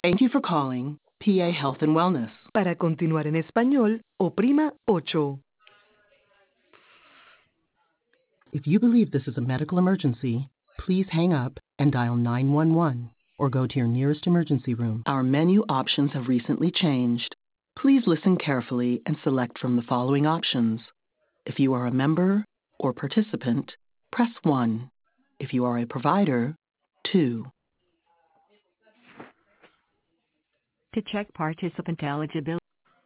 Thank you for calling PA Health and Wellness. Para continuar en español, oprima 8. If you believe this is a medical emergency, please hang up and dial 911 or go to your nearest emergency room. Our menu options have recently changed. Please listen carefully and select from the following options. If you are a member or participant, press 1. If you are a provider, 2. To check participant eligibility.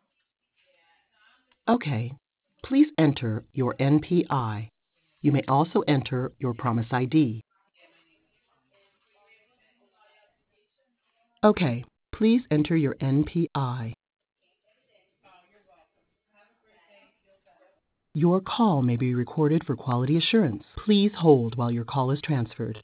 Okay, please enter your NPI. You may also enter your Promise ID. Okay, please enter your NPI. Your call may be recorded for quality assurance. Please hold while your call is transferred.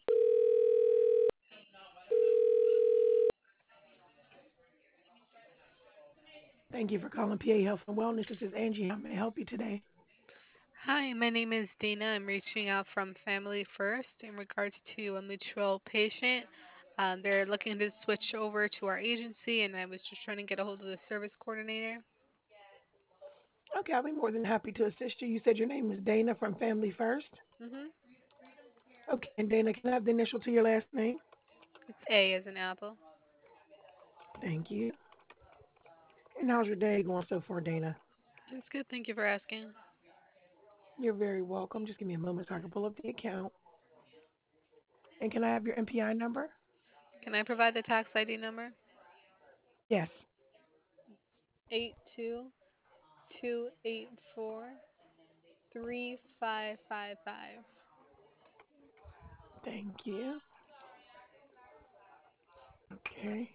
Thank you for calling PA Health and Wellness. This is Angie. How may I help you today? Hi, my name is Dana. I'm reaching out from Family First in regards to a mutual patient. They're looking to switch over to our agency, and I was just trying to get a hold of the service coordinator. Okay, I'll be more than happy to assist you. You said your name is Dana from Family First. Mm-hmm. Okay, and Dana, can I have the initial to your last name? It's A as an apple. Thank you. And how's your day going so far, Dana? It's good. Thank you for asking. You're very welcome. Just give me a moment so I can pull up the account. And can I have your MPI number? Can I provide the tax ID number? Yes. 8228435555. Thank you. Okay.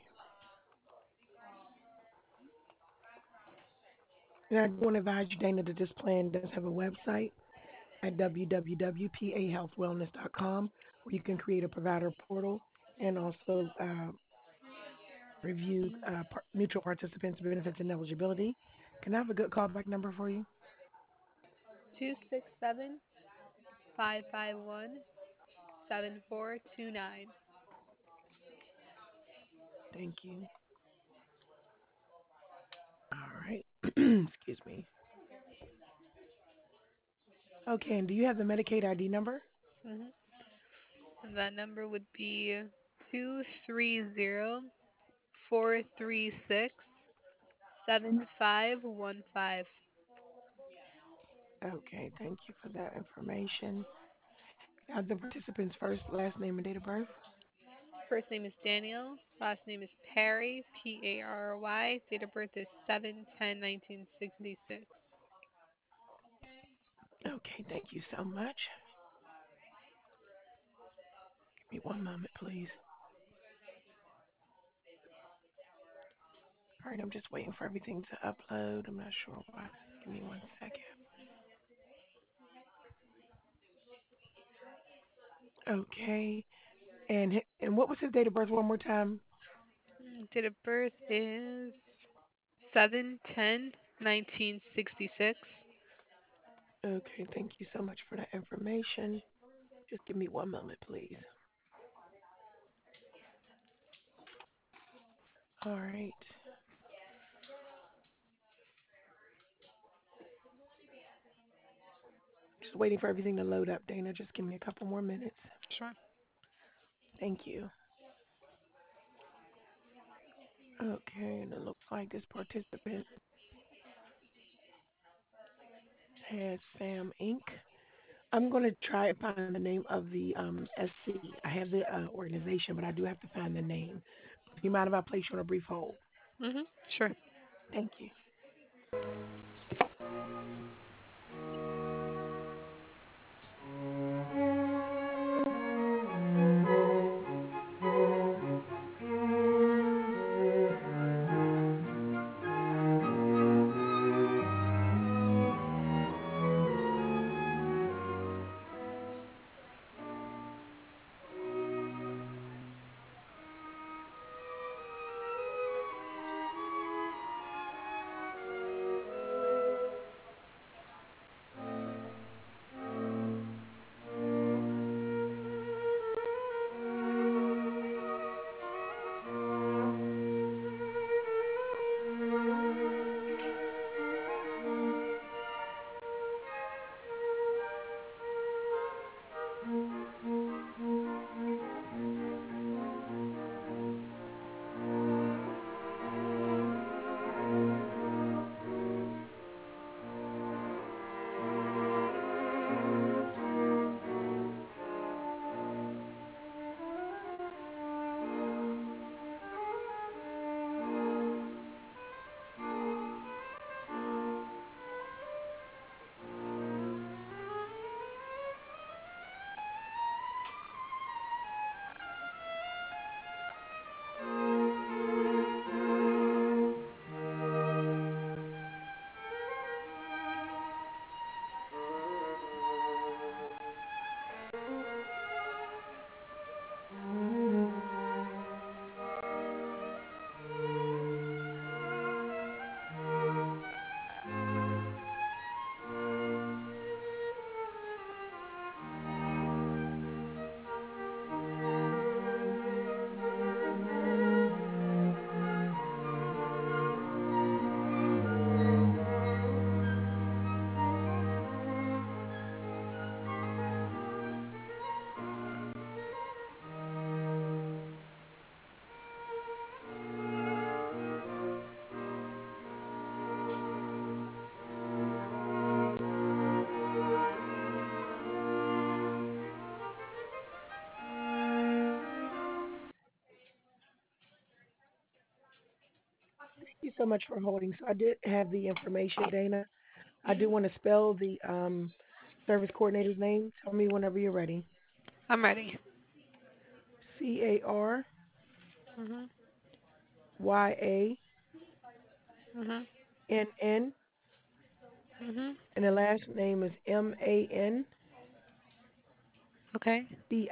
And I want to advise you, Dana, that this plan does have a website at www.pahealthwellness.com where you can create a provider portal and also review mutual participants' benefits and eligibility. Can I have a good callback number for you? 267-551-7429. Thank you. All right. Excuse me. Okay, and do you have the Medicaid ID number? Mm-hmm. And that number would be 230-436-7515. Okay, thank you for that information. Can I have the participant's first, last name, and date of birth? First name is Daniel. Last name is Perry, P-A-R-R-Y. Date of birth is 7/10/1966. Okay, thank you so much. Give me one moment, please. All right, I'm just waiting for everything to upload. I'm not sure why. Give me 1 second. Okay, and what was his date of birth one more time? Date of birth is 7/10/1966. Okay, thank you so much for that information. Just give me one moment, please. All right. Just waiting for everything to load up, Dana. Just give me a couple more minutes. Sure. Thank you. Okay, and it looks like this participant has Sam Inc. I'm going to try and find the name of the SC. I have the organization, but I do have to find the name. Do you mind if I place you on a brief hold? Mhm. Sure. Thank you. you so much for holding. So I did have the information, Dana. I do Mhm. want to spell the service coordinator's name. Tell me whenever you're ready. I'm ready. Carynn, Mhm. Mhm. and Mhm. the last name is Manci. Okay.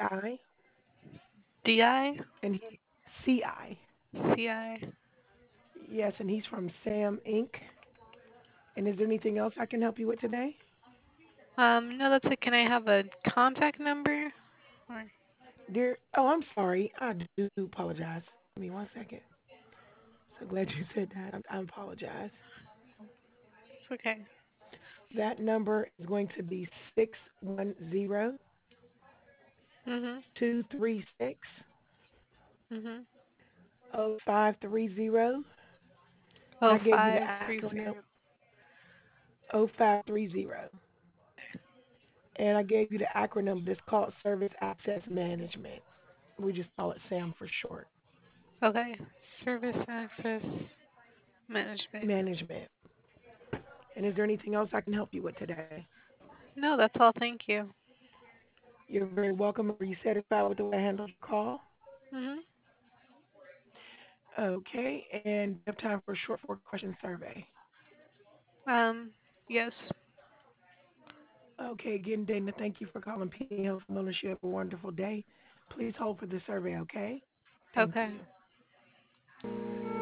DI. And he CI. CI. Yes, and he's from Sam Inc. And is there anything else I can help you with today? No, that's it. Can I have a contact number? Or Dear, oh, I'm sorry. I do apologize. Give me 1 second. So glad you said that. I apologize. it's okay. That number is going to be 610 Mhm. 236 Mhm. 0530. And Oh, I gave you the five three acronym zero. 0530. And I gave you the acronym, but it's called Service Access Management. We just call it SAM for short. Okay. Service access management. Management. And is there anything else I can help you with today? No, that's all. Thank you. You're very welcome. Are you satisfied with the way I handled your call? Mhm. Okay, and we have time for a short four-question survey. Um. Yes. Okay, again, Dana, thank you for calling P Health and Wellness. You have a wonderful day. Please hold for the survey, okay? Thank Okay. you.